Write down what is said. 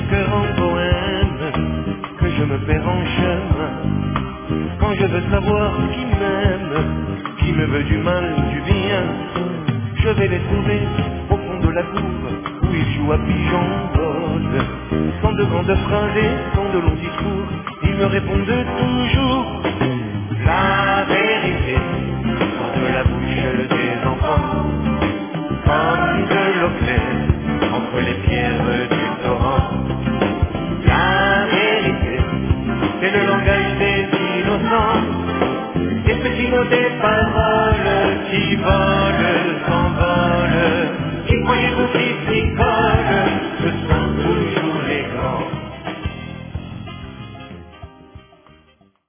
cœur en poème, que je me perds en chemin. Quand je veux savoir qui m'aime, qui me veut du mal, du bien, je vais les trouver au fond de la cour où ils jouent à pigeon-vol. Sans de grandes phrases et sans de longs discours, ils me répondent toujours la vérité sort de la bouche des enfants, comme de l'eau claire entre les pierres du torrent. La vérité, c'est le langage des innocents, des petits mots, des paroles qui volent, s'envolent. Et croyez-vous qu'ils s'y collent?